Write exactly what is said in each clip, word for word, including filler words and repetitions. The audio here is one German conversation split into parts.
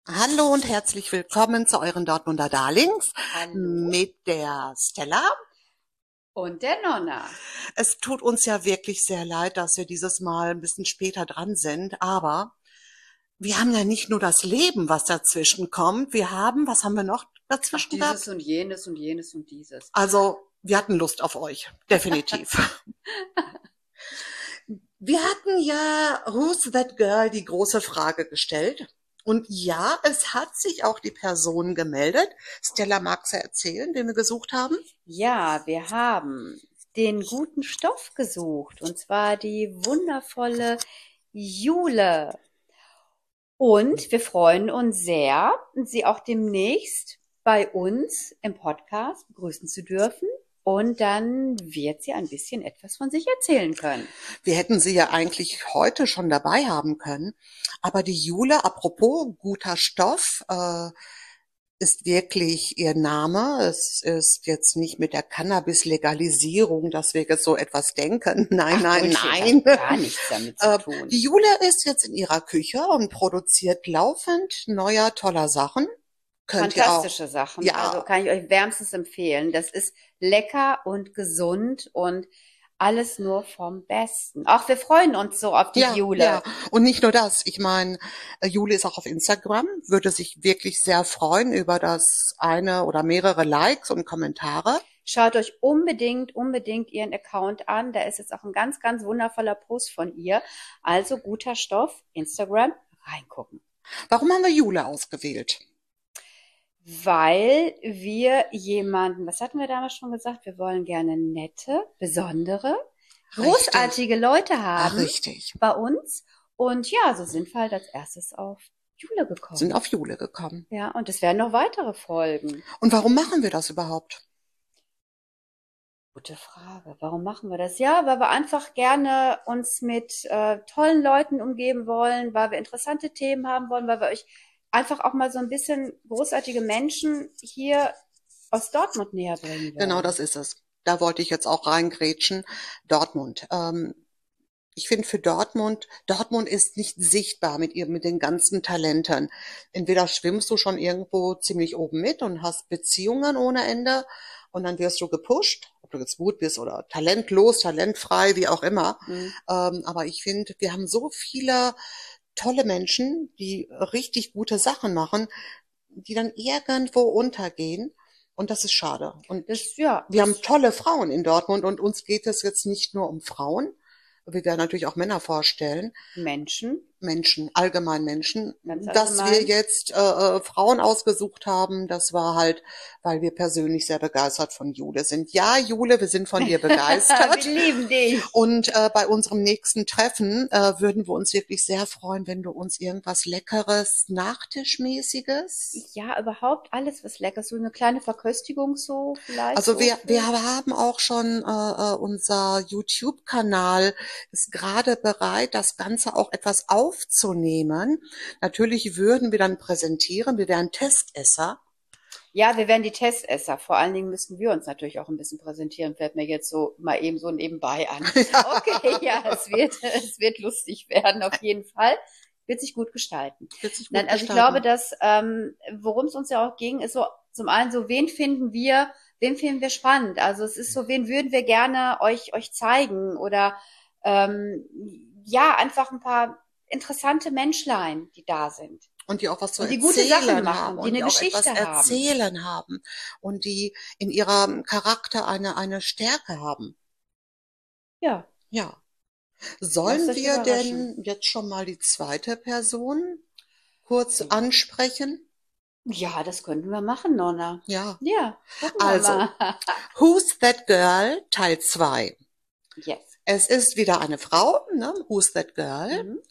Hallo und herzlich willkommen zu euren Dortmunder Darlings Hallo. mit der Stella Und der Nonna. Es tut uns ja wirklich sehr leid, dass wir dieses Mal ein bisschen später dran sind, aber wir haben ja nicht nur das Leben, was dazwischen kommt, wir haben, was haben wir noch Ach, dazwischen dieses gehabt? und jenes und jenes und dieses. Also, wir hatten Lust auf euch, definitiv. Wir hatten ja Who's That Girl die große Frage gestellt. Und ja, es hat sich auch die Person gemeldet. Stella, magst du erzählen, wen wir gesucht haben? Ja, wir haben den guten Stoff gesucht, und zwar die wundervolle Jule. Und wir freuen uns sehr, sie auch demnächst bei uns im Podcast begrüßen zu dürfen. Und dann wird sie ein bisschen etwas von sich erzählen können. Wir hätten sie ja eigentlich heute schon dabei haben können. Aber die Jule, apropos guter Stoff, äh, ist wirklich ihr Name. Es ist jetzt nicht mit der Cannabis-Legalisierung, dass wir jetzt so etwas denken. Nein, Ach, nein, Bullshit, nein. hat gar nichts damit zu Äh, tun. Die Jule ist jetzt in ihrer Küche und produziert laufend neuer, toller Sachen. Könnt ihr auch. Fantastische Sachen. Ja. Also kann ich euch wärmstens empfehlen. Das ist lecker und gesund und alles nur vom Besten. Auch wir freuen uns so auf die Ja, Jule. ja. Und nicht nur das. Ich meine, äh, Jule ist auch auf Instagram, würde sich wirklich sehr freuen über das eine oder mehrere Likes und Kommentare. Schaut euch unbedingt, unbedingt ihren Account an. Da ist jetzt auch ein ganz, ganz wundervoller Post von ihr. Also guter Stoff, Instagram, reingucken. Warum haben wir Jule ausgewählt? Weil wir jemanden, was hatten wir damals schon gesagt? Wir wollen gerne nette, besondere, großartige Leute Ah, haben richtig. bei uns. Und ja, so sind wir halt als erstes auf Jule gekommen. Sind auf Jule gekommen. Ja, und es werden noch weitere Folgen. Und warum machen wir das überhaupt? Gute Frage. Warum machen wir das? Ja, weil wir einfach gerne uns mit äh, tollen Leuten umgeben wollen, weil wir interessante Themen haben wollen, weil wir euch einfach auch mal so ein bisschen großartige Menschen hier aus Dortmund näher bringen wollen. Genau, das ist es. Da wollte ich jetzt auch reingrätschen. Dortmund. Ähm, ich finde für Dortmund, Dortmund ist nicht sichtbar mit ihr, mit den ganzen Talenten. Entweder schwimmst du schon irgendwo ziemlich oben mit und hast Beziehungen ohne Ende und dann wirst du gepusht, ob du jetzt gut bist oder talentlos, talentfrei, wie auch immer. Mhm. Ähm, aber ich finde, wir haben so viele tolle Menschen, die richtig gute Sachen machen, die dann irgendwo untergehen. Und das ist schade. Und Das, ja, wir das, haben tolle Frauen in Dortmund und uns geht es jetzt nicht nur um Frauen. Wir werden natürlich auch Männer vorstellen. Menschen. Menschen, allgemein Menschen. Ganz Dass wir allgemein. jetzt äh, äh, Frauen ausgesucht haben, das war halt, weil wir persönlich sehr begeistert von Jule sind. Ja, Jule, wir sind von dir begeistert. Wir lieben dich. Und äh, bei unserem nächsten Treffen äh, würden wir uns wirklich sehr freuen, wenn du uns irgendwas Leckeres, Nachtischmäßiges. Ja, überhaupt alles, was lecker ist. So eine kleine Verköstigung so vielleicht. Also so wir, für- wir haben auch schon, äh, äh, unser YouTube-Kanal ist gerade bereit, das Ganze auch etwas aufzunehmen. Natürlich würden wir dann präsentieren, wir wären Testesser. Ja, wir werden die Testesser. Vor allen Dingen müssen wir uns natürlich auch ein bisschen präsentieren. Fällt mir jetzt so mal eben so nebenbei an. Okay, ja, es wird, es wird lustig werden, auf jeden Fall. Wird sich gut gestalten. Wird sich gut Nein, also ich gestalten. glaube, dass, ähm, worum es uns ja auch ging, ist so, zum einen so, wen finden wir, wen finden wir spannend? Also es ist so, wen würden wir gerne euch, euch zeigen? Oder, ähm, ja, einfach ein paar interessante Menschlein, die da sind. Und die auch was zu Und die gute erzählen Sachen machen, haben die und eine die auch Geschichte etwas haben. erzählen haben und die in ihrem Charakter eine eine Stärke haben. Ja. Ja. Lasst Sollen euch wir überraschen. denn jetzt schon mal die zweite Person kurz Ja. ansprechen? Ja, das könnten wir machen, Nonna. Ja. Ja, gucken wir Also, mal. Who's That Girl Teil zwei. Yes. Es ist wieder eine Frau, ne? Who's That Girl? Mhm.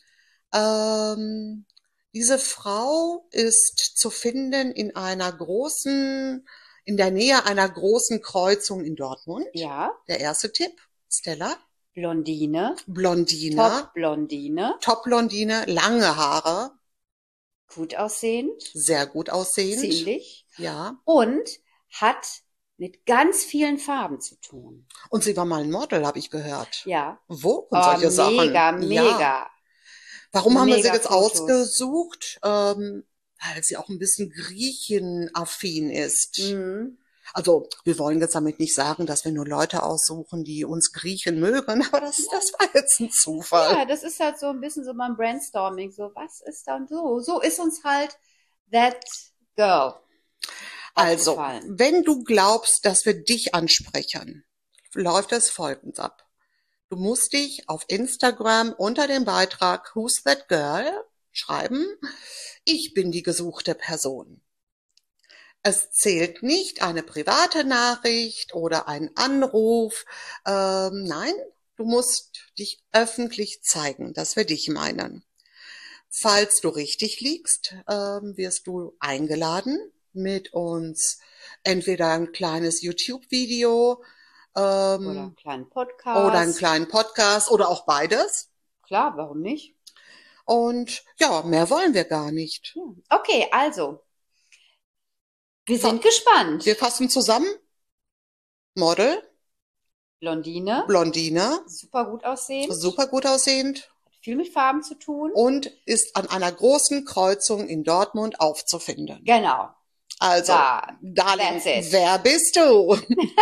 Ähm, diese Frau ist zu finden in einer großen, in der Nähe einer großen Kreuzung in Dortmund. Ja, Der erste Tipp, Stella. Blondine, Blondine, Top-Blondine, Top-Blondine, lange Haare, gut aussehend, sehr gut aussehend. ziemlich, Ja. und hat mit ganz vielen Farben zu tun. Und sie war mal ein Model, habe ich gehört. Ja. Wo? Und Oh, solche mega, Sachen. mega. Ja. Warum haben wir sie Mega jetzt Fotos. ausgesucht? Ähm, weil sie auch ein bisschen griechenaffin ist. Mhm. Also, wir wollen jetzt damit nicht sagen, dass wir nur Leute aussuchen, die uns Griechen mögen, aber das, das war jetzt ein Zufall. Ja, das ist halt so ein bisschen so beim Brainstorming, so was ist dann so? So ist uns halt That Girl Also, aufgefallen. wenn du glaubst, dass wir dich ansprechen, läuft es folgends ab. Du musst dich auf Instagram unter dem Beitrag Who's That Girl schreiben, ich bin die gesuchte Person. Es zählt nicht eine private Nachricht oder ein Anruf. Ähm, nein, du musst dich öffentlich zeigen, dass wir dich meinen. Falls du richtig liegst, ähm, wirst du eingeladen, mit uns entweder ein kleines YouTube-Video ähm, Oder einen kleinen Podcast. oder einen kleinen Podcast oder auch beides. Klar, warum nicht? Und ja, mehr wollen wir gar nicht. Okay, also, wir Fa- sind gespannt. Wir fassen zusammen. Model, Blondine, Blondine, super gut aussehend, super gut aussehend hat viel mit Farben zu tun. und ist an einer großen Kreuzung in Dortmund aufzufinden. Genau. Also, Da, Darling, that's it. wer bist du?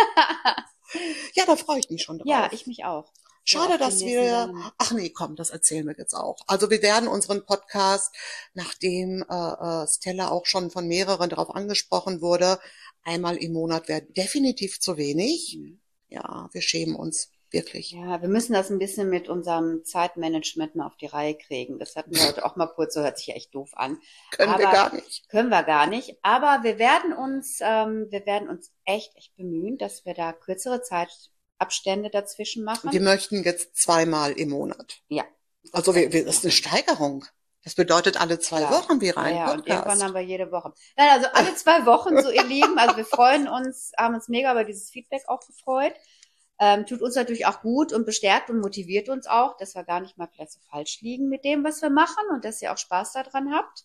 Ja, da freue ich mich schon drauf. Ja, ich mich auch. So Schade, auf die dass nächsten wir, Sachen. ach nee, komm, das erzählen wir jetzt auch. Also wir werden unseren Podcast, nachdem äh, äh, Stella auch schon von mehreren darauf angesprochen wurde, einmal im Monat wäre definitiv zu wenig. Mhm. Ja, wir schämen uns, wirklich. Ja, wir müssen das ein bisschen mit unserem Zeitmanagement mal auf die Reihe kriegen. Das hatten wir heute auch mal kurz, so hört sich ja echt doof an. Können wir Aber gar nicht. können wir gar nicht. Aber wir werden uns, ähm, wir werden uns echt, echt bemühen, dass wir da kürzere Zeitabstände dazwischen machen. Wir möchten jetzt zweimal im Monat. Ja. Also wir, wir, das ist eine Steigerung. Das bedeutet alle zwei Klar. Wochen wäre ein Ja, ja, und irgendwann Podcast. haben wir jede Woche. Nein, also alle zwei Wochen, so ihr Lieben. Also wir freuen uns, haben uns mega über dieses Feedback auch gefreut. Ähm, tut uns natürlich auch gut und bestärkt und motiviert uns auch, dass wir gar nicht mal vielleicht so falsch liegen mit dem, was wir machen und dass ihr auch Spaß daran habt.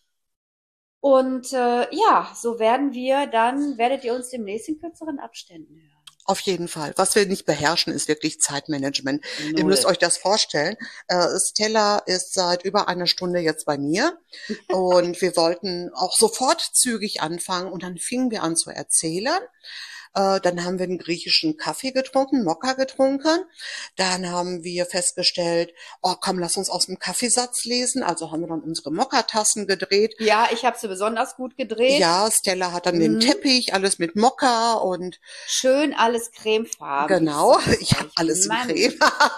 Und äh, ja, so werden wir dann, werdet ihr uns demnächst in kürzeren Abständen hören. Auf jeden Fall. Was wir nicht beherrschen, ist wirklich Zeitmanagement. Ihr Null. müsst euch das vorstellen. Äh, Stella ist seit über einer Stunde jetzt bei mir und wir wollten auch sofort zügig anfangen und dann fingen wir an zu erzählen. Äh, dann haben wir einen griechischen Kaffee getrunken, Mokka getrunken. Dann haben wir festgestellt, oh komm, lass uns aus dem Kaffeesatz lesen. Also haben wir dann unsere Mokka-Tassen gedreht. Ja, ich habe sie besonders gut gedreht. Ja, Stella hat dann den Mhm. Teppich, alles mit Mokka und Schön alles cremefarben. genau, sag's ich habe euch. alles in Mann. Creme.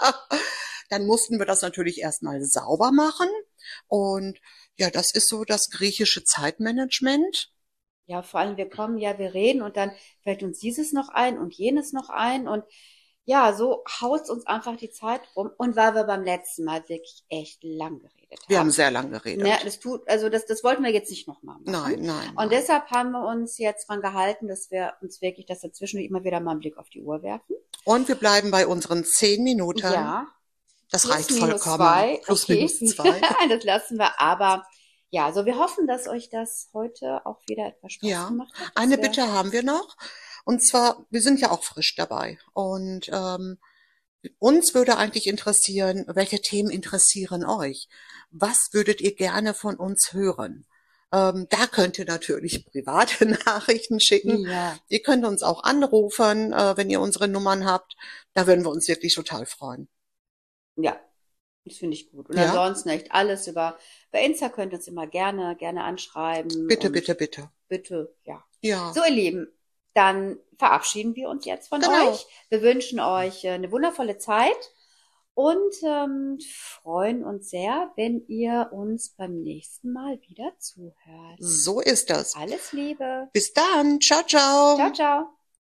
Dann mussten wir das natürlich erstmal sauber machen. Und ja, das ist so das griechische Zeitmanagement. Ja, vor allem wir kommen, ja, wir reden und dann fällt uns dieses noch ein und jenes noch ein und ja, so haut's uns einfach die Zeit rum. Und weil wir beim letzten Mal wirklich echt lang geredet haben. Wir haben sehr lang geredet. Ne, das tut, also das, das wollten wir jetzt nicht nochmal machen. Nein, nein. Und nein. deshalb haben wir uns jetzt dran gehalten, dass wir uns wirklich, dass wir zwischendurch immer wieder mal einen Blick auf die Uhr werfen. Und wir bleiben bei unseren zehn Minuten. Ja, Das plus reicht minus vollkommen. zwei. Plus Okay. minus zwei. Das lassen wir, aber ja, so wir hoffen, dass euch das heute auch wieder etwas Spaß Ja, gemacht hat. dass eine wir- Bitte haben wir noch. Und zwar, wir sind ja auch frisch dabei. Und ähm, uns würde eigentlich interessieren, welche Themen interessieren euch? Was würdet ihr gerne von uns hören? Ähm, da könnt ihr natürlich private Nachrichten schicken. Ja, Ihr könnt uns auch anrufen, äh, wenn ihr unsere Nummern habt. Da würden wir uns wirklich total freuen. ja, das finde ich gut. Und Ja. ansonsten echt alles über, bei Insta könnt ihr uns immer gerne, gerne anschreiben. Bitte, und bitte, bitte. Bitte, ja. Ja, So, ihr Lieben, dann verabschieden wir uns jetzt von Genau. euch. Wir wünschen euch äh, eine wundervolle Zeit und ähm, freuen uns sehr, wenn ihr uns beim nächsten Mal wieder zuhört. so ist das. Alles Liebe. Bis dann. Ciao, ciao. Ciao, ciao.